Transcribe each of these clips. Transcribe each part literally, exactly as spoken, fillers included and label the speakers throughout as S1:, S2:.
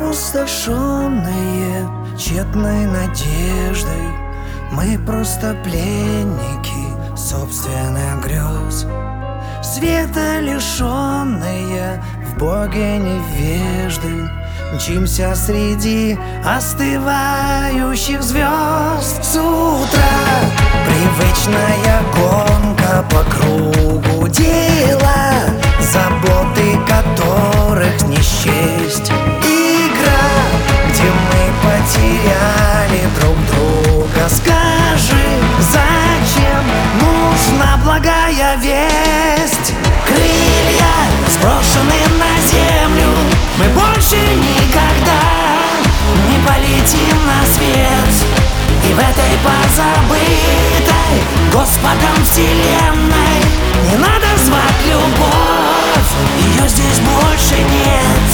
S1: Опустошенные тщетной надеждой, мы просто пленники собственных грез. Света лишенные, в Боге невежды, мчимся среди остывающих звезд. С утра привычная гонка по кругу дела, заботы которых не счесть. Игра, где мы потеряли друг друга. Скажи, зачем нужна благая весть? Крылья сброшены на землю, мы больше никогда не полетим на свет. И в этой позабытой Господом вселенной не надо звать любовь, ее здесь больше нет.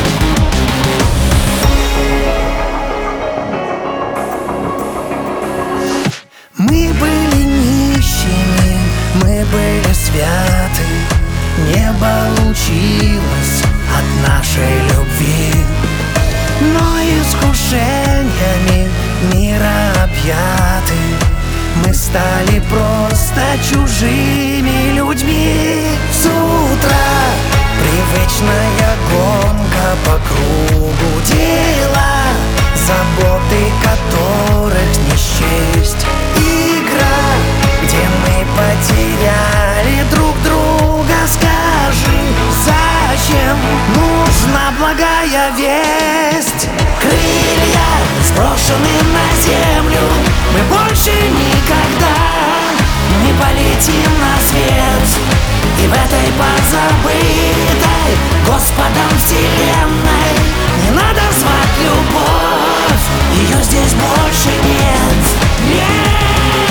S1: Мы были нищими, мы были святы, небо лучилось от нашей любви. Но искушениями мира объяты, мы стали просто чужими людьми. С утра привычная гонка по кругу дела, заботы которых не счесть. Игра, где мы потеряли друг друга. Скажи, зачем нужна благая весть? Крылья сброшены на землю, мы больше никогда не полетим на свет. И в этой позабытой Господом вселенной не надо звать любовь, ее здесь больше нет. Нет!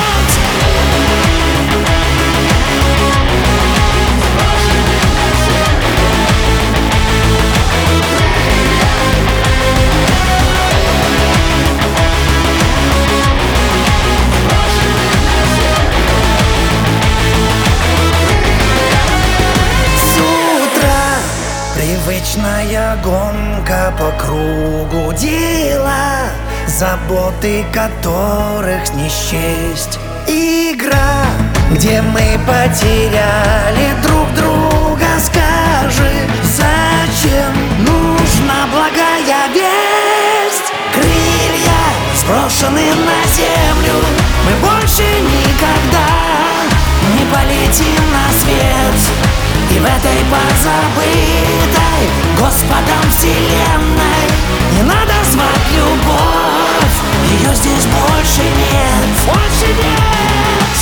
S1: Привычная гонка по кругу дела, заботы которых не счесть. Игра, где мы потеряли друг друга. Скажи, зачем нужна благая весть? Крылья сброшены на землю, мы больше никогда не полетим на свет. И в этой позабытой Господом вселенной не надо звать любовь, ее здесь больше нет. Больше нет!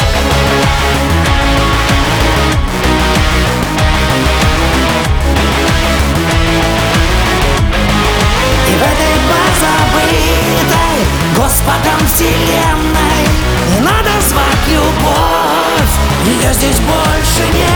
S1: И в этой позабытой Господом вселенной не надо звать любовь, ее здесь больше нет.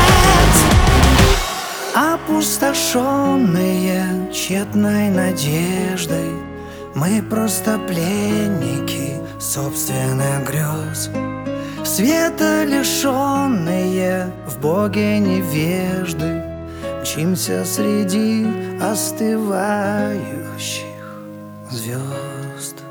S1: Опустошенные тщетной надеждой, мы просто пленники собственных грез. Света лишенные, в Боге невежды, мчимся среди остывающих звезд.